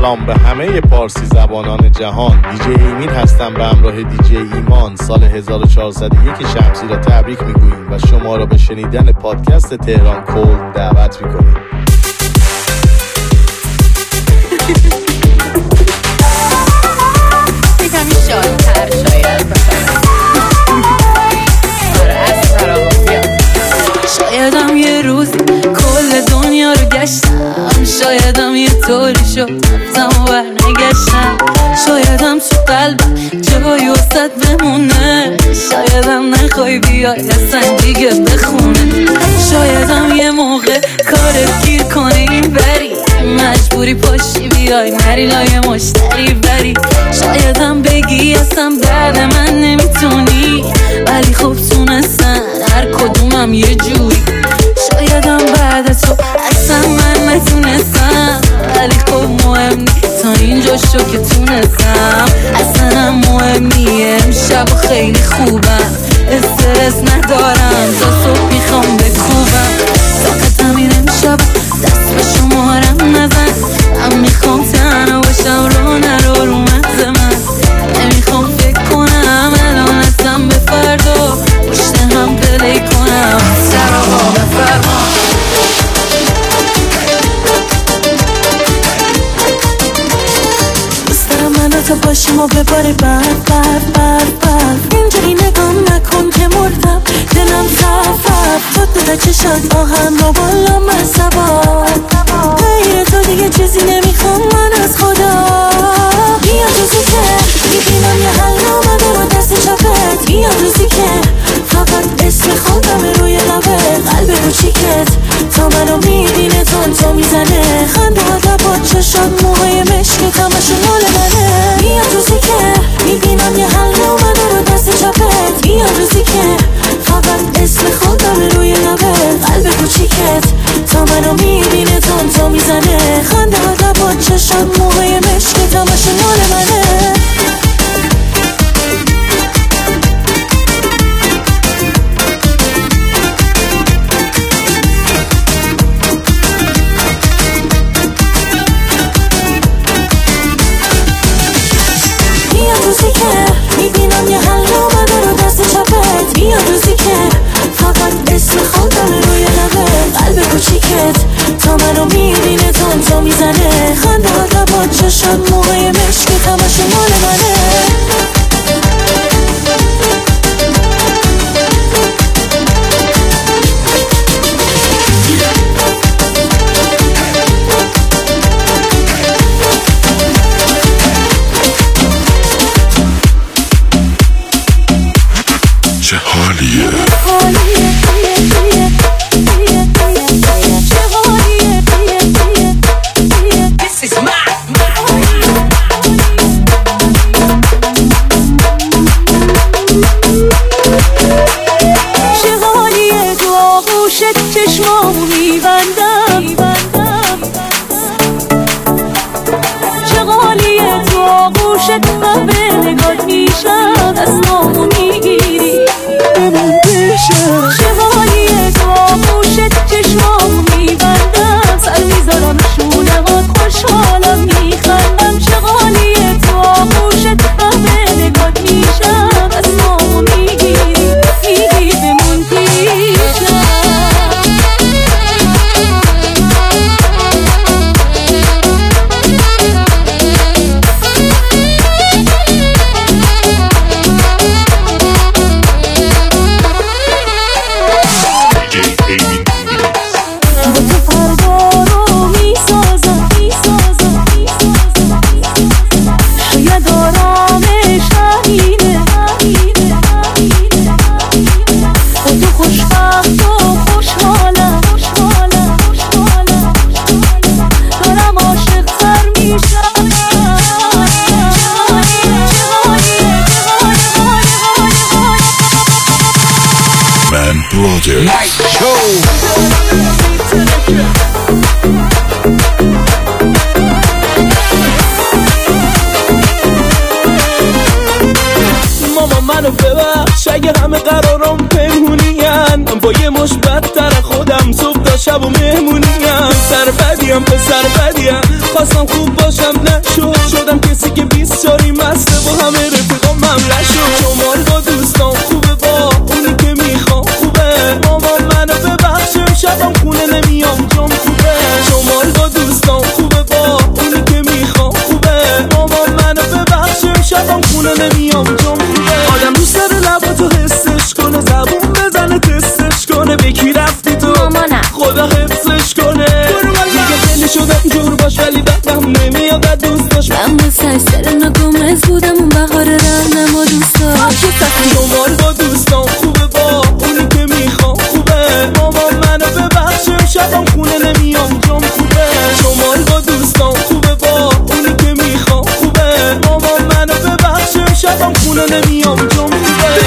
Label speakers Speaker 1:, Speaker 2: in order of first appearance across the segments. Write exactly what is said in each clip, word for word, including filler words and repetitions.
Speaker 1: سلام به همه پارسی زبانان جهان. دیجی ایمین هستم به همراه دیجی ایمان. سال هزار و چهارصد و یک شمسی را تبریک میگوییم و شما را به شنیدن پادکست تهران کول دعوت میکنیم.
Speaker 2: یکمی شادتر شاید شایدم یه روزی کل دنیا رو گشتم، شایدم یه طوری شد رفتم و برنگشتم، شایدم تو قلبم جایی وسط بمونه، شایدم نخوای بیای اصلا دیگه بخونه، شایدم یه موقع کارت گیر کنه این بری مجبوری پاشی بیای نری لای مشتری بری، شایدم بگی اصلا بعد من نمیتونی ولی خب تونستن هر کدومم یه جوری، شایدم بعد تو اصلا من نتونستم ولی خب مهم نیست تا اینجا شو که تونستم، اصلا مهم نیه امشب خیلی خوبم استرس ندارم تا صبح میخوام بکوبم، فقط همین امشب دست به شمارم نزن، من میخوام تنها باشم رو نرو رو مغز من، نمیخوام فکر کنم الان اصلا به فردا پشت هم پلی کنم سر آقا بفرما. دوست دارم منو تو باشیم و بباره برد برد برد برد، اینجوری نگام نکن که مردم دلم خفف، تو تو چشات آهن رو بالا من سوار، غیر تو دیگه چیزی نمیخوام من از خدا، بیا روزی که میبینم یه حل آمده رو دست چپت، بیا روزی که فقط اسم خودم روی لبت، قلب کوچیکت تا منو میبینه تون تو میزنه، خنده ها لبات چشات موهای مشکت همشون مال منه، بیا روزی که میبینم یه حل آمده رو دست چپت، بیا روزی که فقط اسم خودم روی لبت، قلب کوچیکت تا منو میبینه تون تو میزنه، خنده ها لبات چشات موهای مشکت همشون مال منه. میبینم یه حل اومده رو دست چپت، بیا روزی که فقط اسم خودم روی لبت، قلب کوچیکت تا منو میبینه تون تو میزنه، خنده ها لبات چشات موهای مشکت همشون مال منه.
Speaker 3: چه حالیه
Speaker 4: تو آغوشت چشمامو میبندم، چه حالیه تو آغوشت من به نگات میشم دستامو میگیری بمون پیشم، چه حالیه تو آغوشت چشمامو میبندم، سر میذارم شونه هات خوشحالم میخندم، چه حالیه تو آغوشت من به نگات میشم دستامو میگیری میگی بمون پیشم.
Speaker 5: ماما منو ببخش اگه همه قرارم پنهونیم، با یه مش بدتر خودم صبح تا شب و مهمونیم، پسر بدیم پسر بدیم خواستم خوب باشم نشد شدم کسی که بیست سالی مسته و همه رفیقام ممله شد شمال با دوستان خوبه با اونی که میخوام خوبه مامان منو ببخشم شبم خونه نمیام جام خوبه شمال با دوستان خوبه با اونی که میخوام خوبه مامان منو ببخشم شبم خونه نمیام جام خوبه آدم دوست داره لباتو حسش کنه زبون بزنه تستش کنه بکی رفتی تو مامانم خدا حفظش کنه دیگه خیلی شدم جور باش ولی بدم نمیاد دوست داشت
Speaker 2: من با سرسر نگمز بودم اون بهار رهنم و دوست داشت
Speaker 5: شمال با دوستان خوبه با اونی که میخوام خوبه مامان منو ببخشم شبم خونه نمیام جام خوبه شمال با دوستان خوبه با اونی که میخوام خوبه مامان منو ببخشم شبم خونه نمیام جام خوبه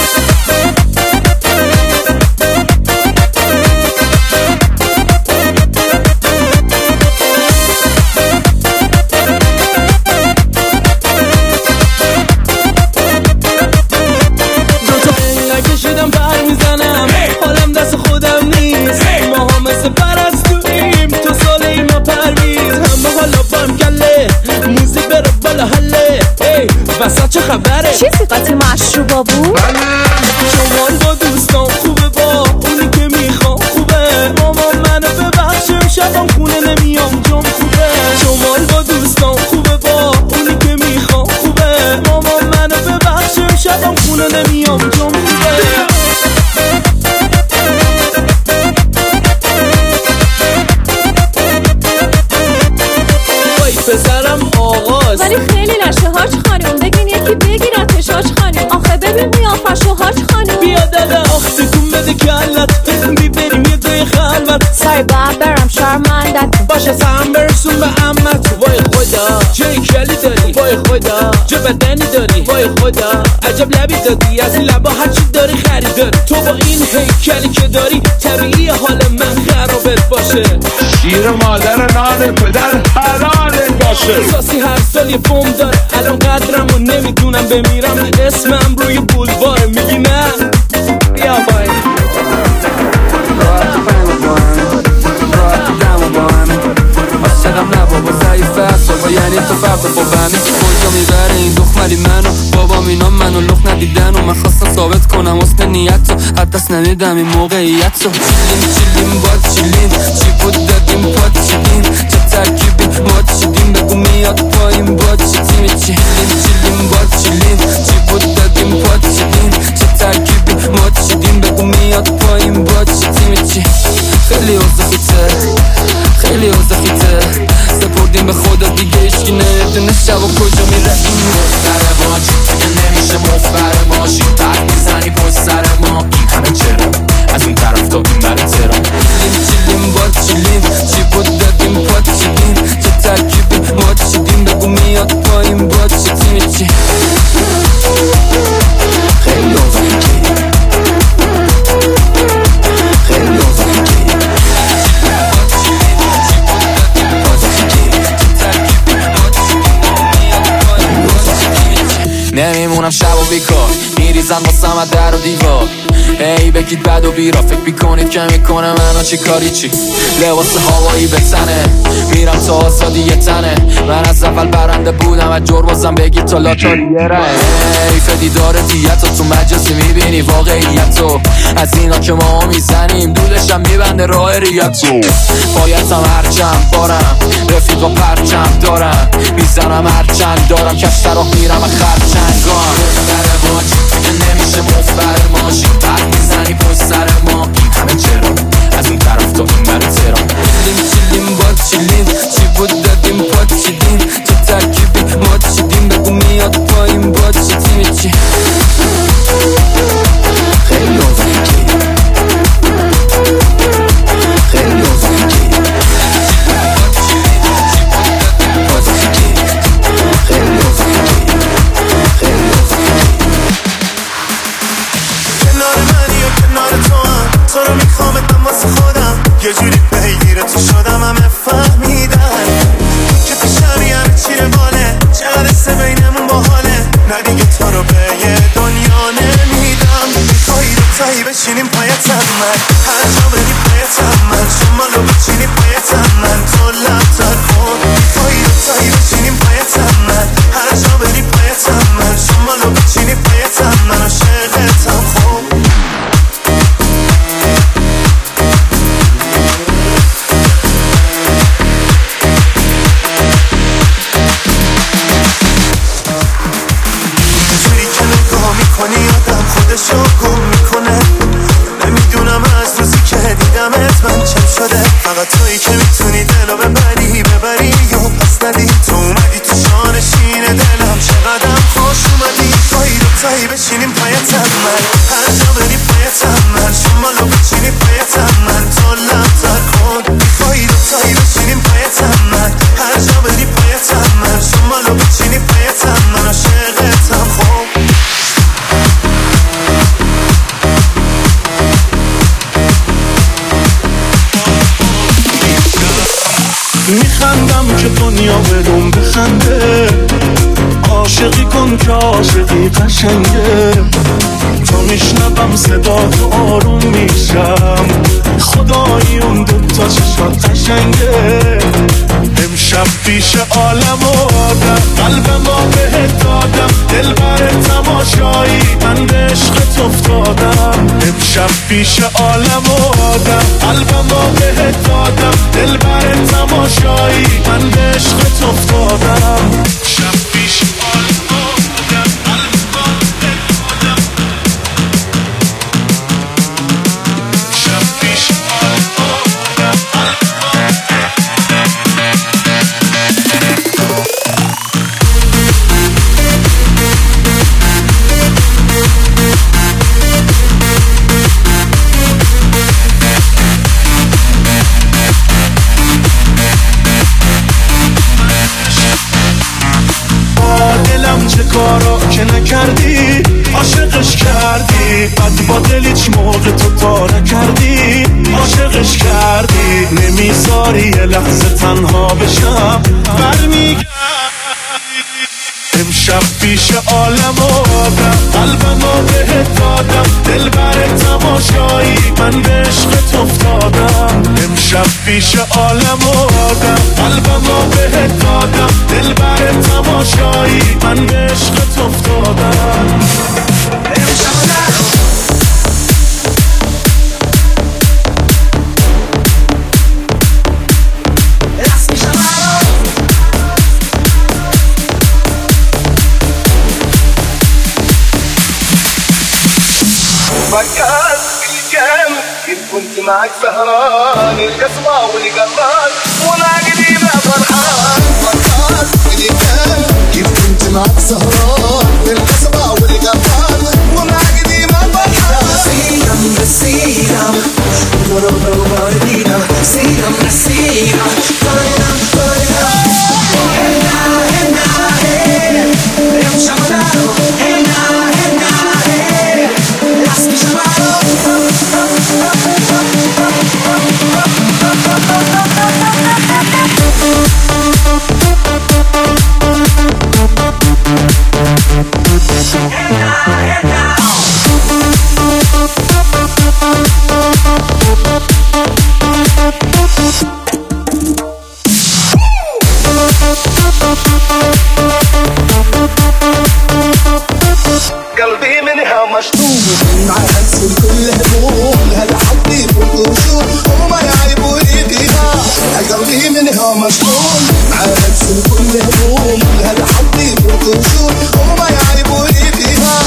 Speaker 5: واسه چه خبره؟
Speaker 4: چی سیقاتی مشروبا بود؟
Speaker 5: شمال با دوستان خوبه با اونی که میخوام خوبه مامان منو ببخشم شبم خونه نمیام جام خوبه شمال با دوستان خوبه با اونی که میخوام خوبه مامان منو ببخشم شبم خونه نمیام جام خوبه وای پسرم آغاز
Speaker 4: ولی خیلی لشه هاج خانم بگین یکی بگیرتش هاج خانم آخه ببین قیافشو هاج خانم
Speaker 5: بیا داده آخ تکون بده کلت بی بریم یه جای خلوت
Speaker 4: سای باید برم شرمندت
Speaker 5: باشه سهم برسون به امت وای خدا چه کلی داری وای خدا چه بدنی داری وای خدا عجب لبی دادی از این لبا هرچی داری خریداری تو با این هیکلی که داری طبیعی حال من خرابت باشه
Speaker 3: شیر مادر نان پدر حلالت باشه
Speaker 5: ساسی هر سال یه بوم داره الان قدرم و نمیدونم بمیرم اسمم روی بولواره میگی نه یا بای
Speaker 6: صدم نبابا ضعیفه اصابا یعنی تو فردا با همین کجا میبره این دخملی منو بابام اینا منو لخ ندیدن و من خواستم ثابت کنم حسن نیت تو حتی دست نمیدم این موقعیت تو چیلیم چیلیم با چیلیم چی بود دادیم پاد چیدیم چه ترکیبی ما چیدیم بگو میاد پایین با چی تیمی چیلیم چیلیم با چیلیم چی بود دادیم پاد چیدیم چه ترکیبی ما چیدیم بگو میاد پایین با چی تیمی چی خیلی اوزخیته خیلی اوزخیته سپردیم به خدا دیگه اشکی نمیدونه شب و کجا میره این مفتره باجی دیگه نمیشه مفبر ماشین پرد میزنی پشت سر ما این همه چرا از اون طرف تا این بره ترا چیلیم چیلیم با چیلیم چی بود دادیم پاد چیدیم چه ترکیبی ما چیدیم بگو میاد پایین با چی تیمی چی خیلی اوزخیته خیلی اوزخیته نمیمونم شب و بیکار میریزن واسم از در و دیوار ای بگید بد و بیرا فکر بیکنید که میکنه منو چی کاری چی لباس هوایی به تنه میرم تا آزادی یه تنه من از اول برنده بودم از جربازم بگید تا لاتاری یه ره ای فدیدار دیت تو مجازی میبینی واقعیتو از اینا که ما میزنیم دودشم میبنده راه ریتو بایدم هرچند بارم رفیقا پرچم دارم میزنم هرچند دارم کشتر راه میرم خرچنگان در باجی دیگه نمیشه مفبر ماشین پرد میزنی پشت سر ما این همه چرا از اون طرف تا این بره ترا چیلیم چیلیم با چیلیم چی بود دادیم پاد چیدیم چه ترکیبی ما چیدیم بگو میاد پایین با چی تیمی چی خیلی اوزخیتی خیلی اوزخیتی خیلی اوزخیتی
Speaker 7: میکنی آدم خودشو گم میکنه. نمیدونم از روزی که دیدمت من چم شده. فقط تویی که میتونی دلو ببری ببری یا پس ندی. تو اومدی تو شانشین دلم چقدرم خوش اومدی. تویی دوتایی بشینیم پایتم من هر جا بری پایتم من شمالو بچینی پایتم من تو لمتر کن. تویی دوتایی بشینیم پایتم من هر جا بری پایتم من شمالو بچینی پایتم من عاشقتم. خب
Speaker 5: میخندم که دنیا بدون بخنده. عاشقی کن که عاشقی قشنگه. تا میشنبم صدا تو آروم میشم. خدایی اون دوتا چشات قشنگه. امشب پیش عالم و آدم قلب ما بهت دادم. دل بر تماشایی من به عشقت افتادم. امشب پیش عالم و آدم قلب ما بهت دادم. دل بر تماشایی من به عشقت افتادم. شب پیش عالم و آدم قلب ما بهت دادم. شب پیش عالم و آدم قلب ما چه کارا که نکردی عاشقش کردی. بعد با دل هیچ موقع تو تا نکردی عاشقش کردی. نمیذاری یه لحظه تنها بشم برمیگردی. امشب پیش عالم و آدم قلبمو بهت دادم. دل بر تماشایی من به عشقت افتادم. امشب پیش عالم و آدم قلبمو بهت دادم. دل بر تماشایی من به عشقت افتادم.
Speaker 7: فكرت بالكم كيف كنت معك سهران القصبة والقطار وانا قديمة فرحان. فكرت بالكم كيف كنت معك سهران القصبة والقطار وانا قديمة فرحان. سيرم بسيرم ضرب وبردينا سيرم بسيرم طريقة طريقة هنا هنا هنا يوم شمالو هنا هنا هنا لاسكي شمالو. قلبي منها مشطوب مع هنسل كل هموم. هذا حبي والقشور وما يعيبوني فيها. قلبي منها مشطوب مع هنسل كل هموم. هذا حبي والقشور وما يعيبوني فيها.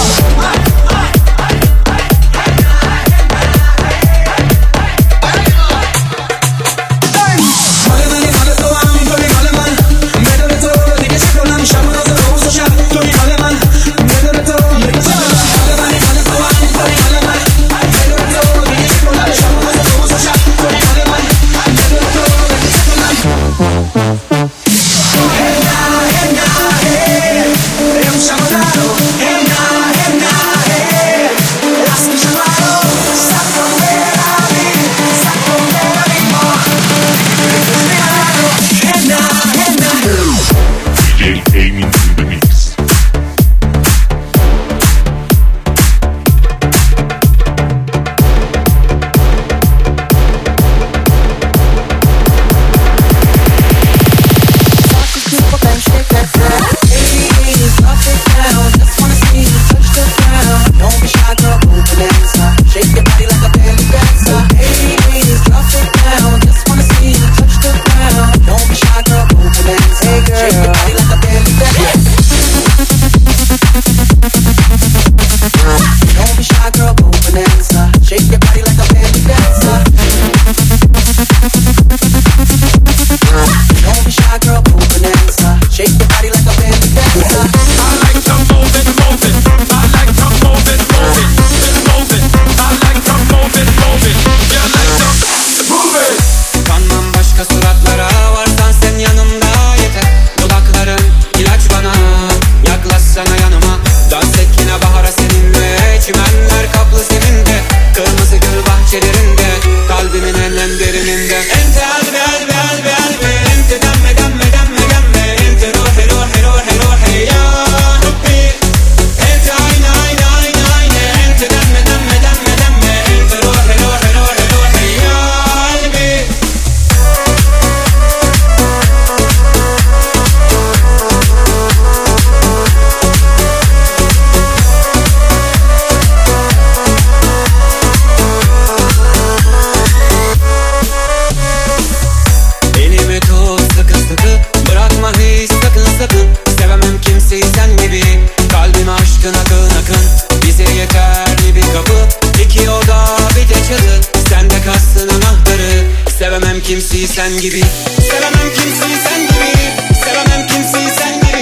Speaker 8: sen gibi. Sevemem kimseyi sen gibi. Sevemem kimseyi sen gibi.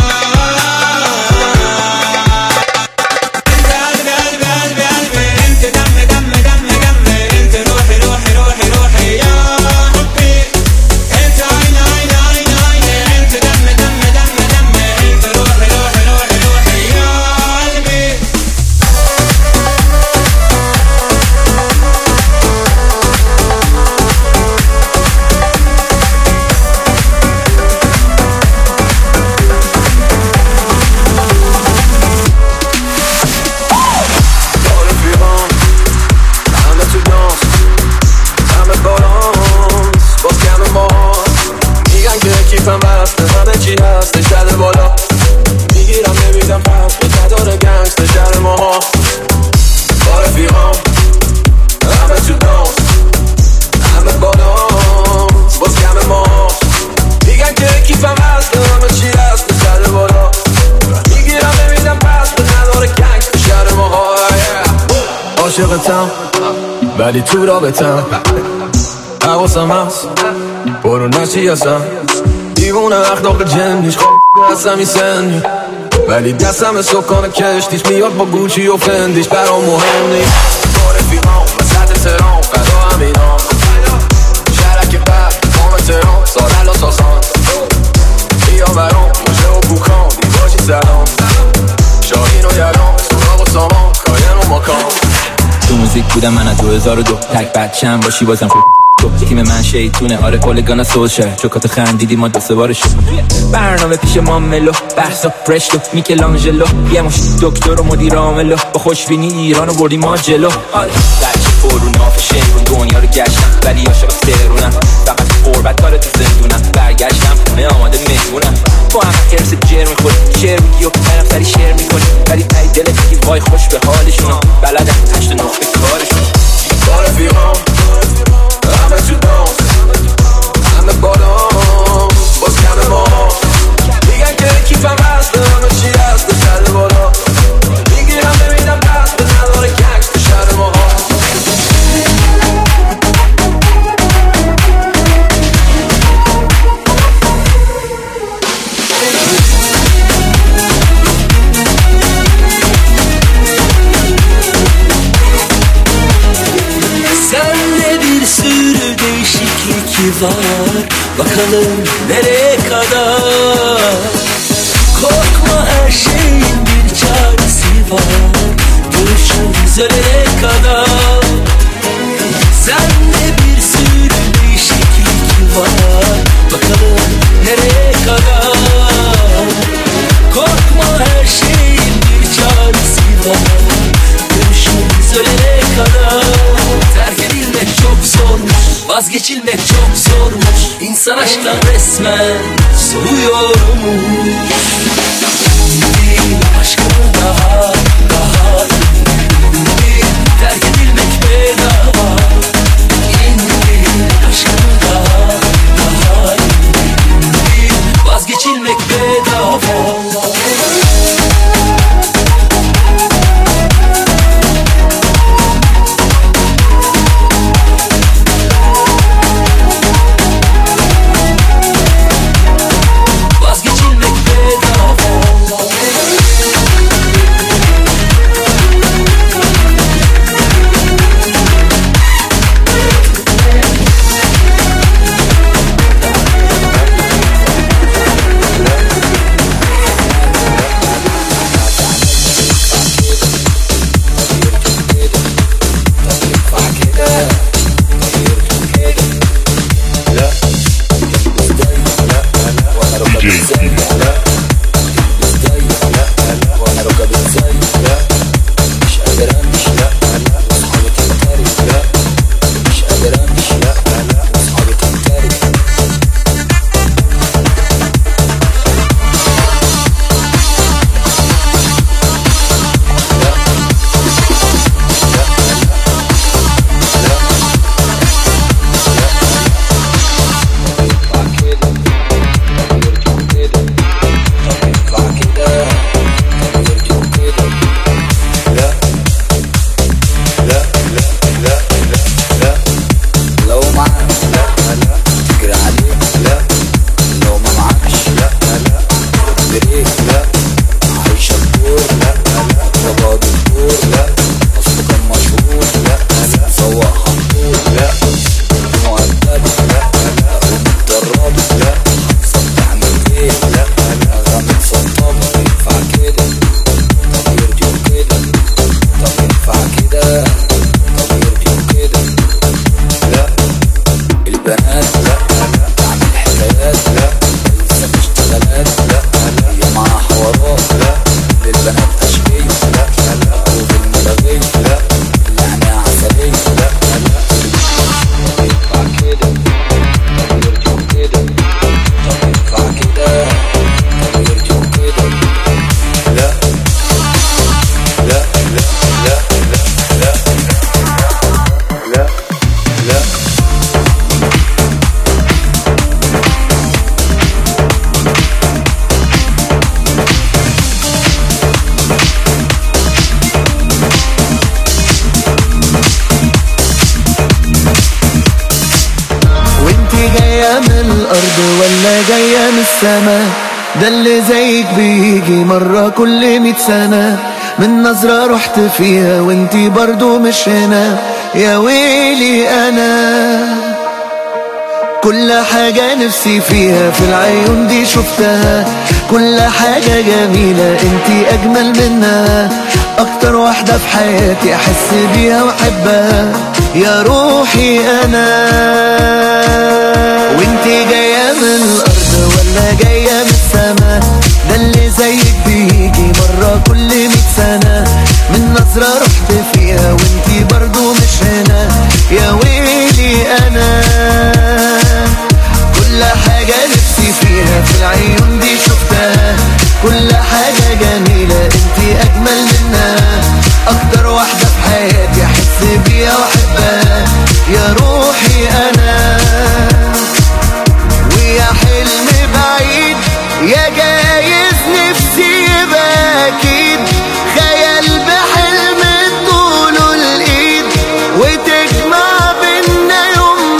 Speaker 9: عاشقتم ولی تو رابطم حواسم هست برو نشی هستم دیوونه اخلاق جنیش خواب هستم این سنی ولی دستم سکان کشتیش میاد با گوچی و فندیش برام مهم نیست با رفیقام وسط تهران فدا همینام شرک بر قام تهران سارل و ساسان بیا برام موشه و بوکان دیباشی سلام شاهین و یران سراغ و سامان کاین و ماکان
Speaker 10: تو موزیک بودم من از دو هزار و دو تک بچم باشی بازم خوب تیم من شیطونه آره کلگانا سوشه چوکاتو خندیدی ما دو سه بار شد برنامه پیش ما ملو بحثا پرشتو میکلانجلو یه مش دکتر و مدیر عاملو با خوشبینی ایرانو بردی ما جلو آره بچه پرو نافشه رو دنیا رو گشتم ولی عاشق تهرونم فقط قربت داره تو زندونم برگشتم خونه آماده مهمونم تو هم هرس جر میخوری شعر میگی و طرف سری شعر میکنی ولی تایی دلت میگی وای خوش به حالشون بلدم هشت نقطه کارشون
Speaker 9: با رفیقام همه تو دانس همه بالام باز کم ما میگن که کیفم هست همه چی هست به سر بالا میگیرم ببینم دست به نداره گنگس به شهر ما
Speaker 5: var bakalım nereye kadar korkma her şeyin bir çaresi var görüşürüz ölene kadar sende bir sürü değişiklik var bakalım nereye kadar korkma her şeyin bir çaresi var görüşürüz ölene kadar terk edilmek çok zormuş vazgeçilmek çok zormuş İnsan aşktan resmen soğuyormuş aşkını daha daha terk edilmek bedava aşkını daha daha vazgeçilmek bedava
Speaker 11: الأرض ولا جاية من السما؟ ده اللي زيك بيجي مرة كل مية سنة، من نظرة رحت فيها وانتي برضو مش هنا. يا ويلي أنا كل حاجة نفسي فيها في العيون دي شفتها، كل حاجة جميلة انتي أجمل منها، أكتر واحدة في حياتي أحس بيها وأحبها. يا روحي أنا وانتي جاية من الأرض ولا جاية من السما؟ ده اللي زيك بيجي مرة كل مية سنة، من نظرة رحت فيها وانتي برضو مش هنا. يا ويلي أنا كل حاجة نفسي فيها في العيون دي شفتها، كل حاجة جميلة انتي أجمل منها، أكتر واحدة في حياتي أحس بيها وأحبها. يا روحي أنا ويا حلم بعيد يا جايز نفسي يبقى أكيد، خيال بحلم طوله الإيد وتجمع بينا يوم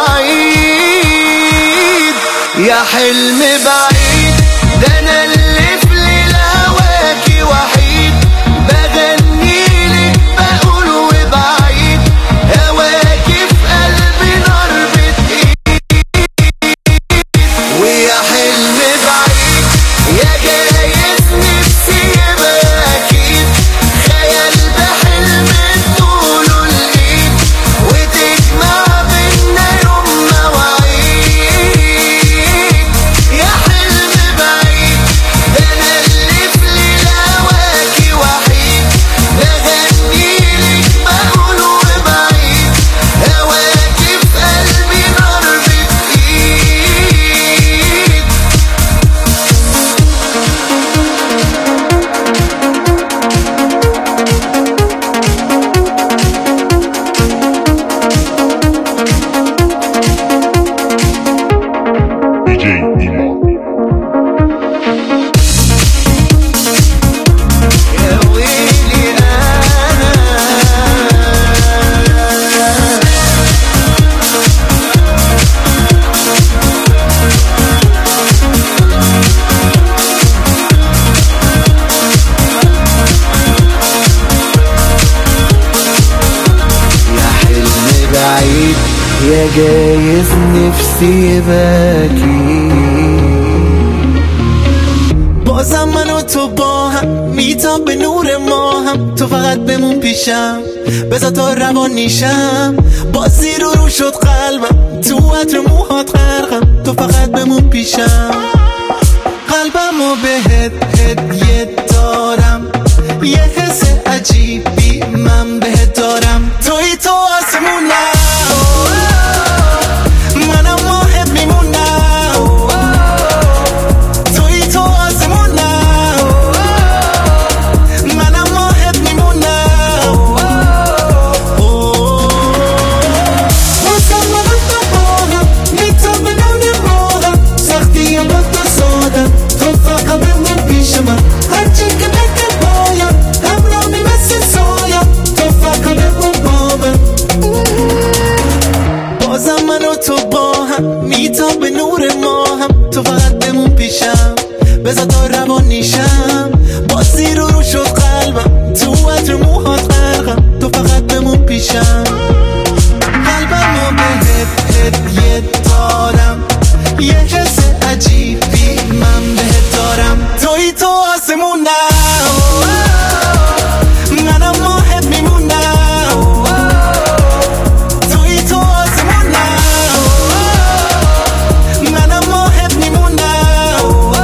Speaker 11: مواعيد. يا حلم بعيد ده أنا اللي في ليلة هواكي وحيد، بغنيلك بقول وبعيد، هواكي في قلبي نار بتقيد. ويا حلم بعيد يا جايز نفسي يبقى أكيد، خيال بحلم طوله الإيد وتجمع بينا يوم مواعيد. يا حلم بعيد ده أنا اللي في ليلة هواكي وحيد، بغنيلك بقول وبعيد، هواكي في قلبي نار بتقيد.
Speaker 1: دی جی ایمان.
Speaker 11: يا ويلي أنا يا حلم بعيد يا جايز نفسي باكي.
Speaker 5: بازم من و تو با هم میتاب به نور ما هم، تو فقط بمون پیشم بذار تا روان نیشم. بازی رو رو شد قلبم تو عطر موهات غرقم، تو فقط بمون پیشم. قلبم و بهت هدیه دارم، یه حس عجیبی من بهت دارم. توی تو آسمونم منم ماهت میمونم، توی تو آسمونم منم ماهت میمونم. بازم من تو باهم میتاب به نور ماهم، سختی با تو سادم تو فقط بمون پیش من. هرچی که بگه بایم همرامی مثل سایم، تو فقط بمون با من. بازم من و تو با هم میتاب به نور ما هم، تو فقط بمون پیشم بذار تا روان نیشم. بازی رو رو شد قلبم تو عطر موهات غرقم، تو فقط بمون پیشم. قلبم و بهت هدیه دارم، یه حس عجیبی من بهت دارم. توی تو آسمونم منم ماهت میمونم، توی تو آسمونم منم ماهت میمونم.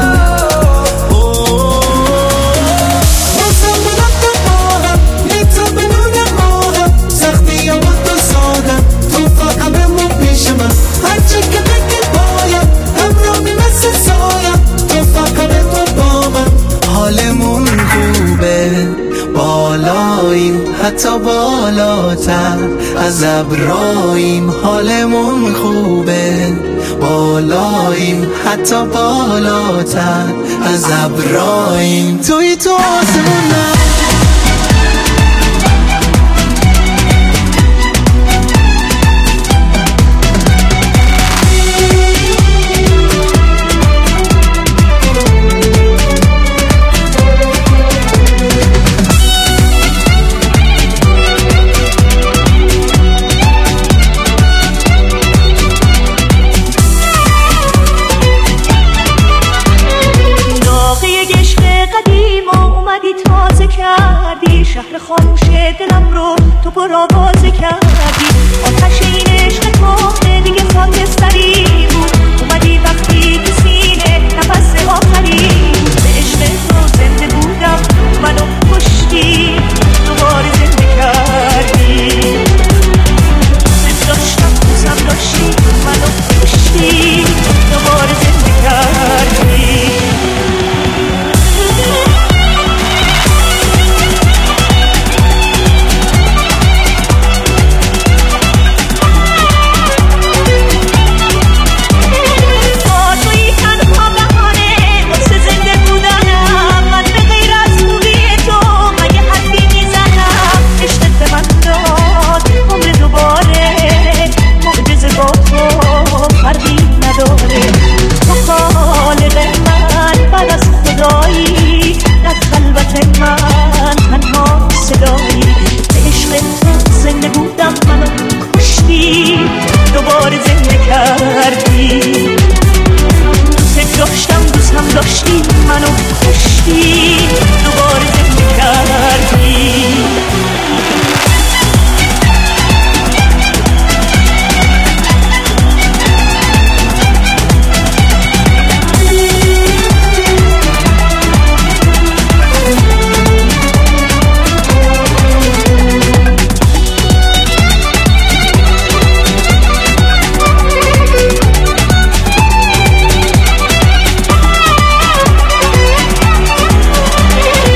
Speaker 5: بازم من تو باهم میتاب به نور ماهم، سختی با تو سادم تو فقط بمون پیش من. هرچی که بگی بایم همرامی مثل سایم، تو فقط بمون با من. حالمون خوبه بالاییم حتی بالاتر از ابراییم، حالمون خوبه بالاییم حتی بالاتر از ابراییم. توی تو آسمونم
Speaker 12: شهر خاموش دلم رو تو پرآوازه کردی. آتش این عشق کهنه دیگه خاکستری بود. اومدی وقتی تو سینه نفس آخری بود. به عشق تو زنده بودم منو کشتی دوباره زنده کردی. دوست داشتم دوستم داشتی منو کشتی دوباره زنده کردی.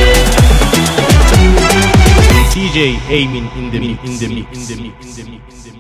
Speaker 1: D J Amin in the mix, in the mix, in the mix, in the mix, in the mix.